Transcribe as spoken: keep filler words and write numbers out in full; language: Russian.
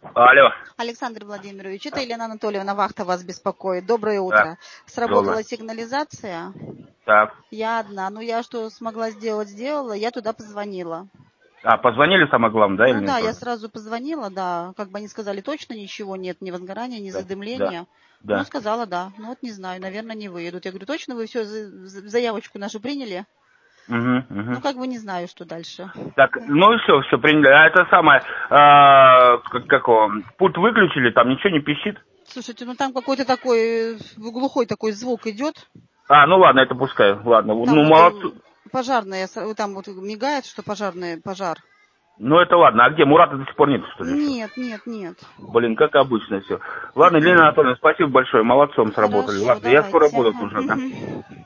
Алло. Александр Владимирович, это Елена Анатольевна Вахта вас беспокоит. Доброе утро. Да. Сработала Доброе. сигнализация. Так. Я одна. Ну, я что смогла сделать, сделала. Я туда позвонила. А, позвонили, самое главное, да, Ну или да, нет? я сразу позвонила, да. Как бы они сказали, точно ничего нет, ни возгорания, ни Да. задымления. Да. Ну, Да. сказала, да. Ну, вот не знаю, наверное, не выедут. Я говорю, точно вы все, заявочку нашу приняли? Угу, Ну, угу. как бы не знаю, что дальше. Так, ну и все, все приняли. А это самое, а, как, как его, пульт выключили, там ничего не пищит? Слушайте, ну там какой-то такой глухой такой звук идет. А, ну ладно, это пускай, ладно. Там Ну, вот молодцы. пожарные, там вот мигает, что пожарный пожар. Ну это ладно, а где? Мурата до сих пор нет, что ли, еще? Нет, нет, нет. Блин, как обычно все. Ладно, Елена Анатольевна, спасибо большое, молодцом сработали. Хорошо, Ладно, я скоро давайте. буду Ага. уже, да.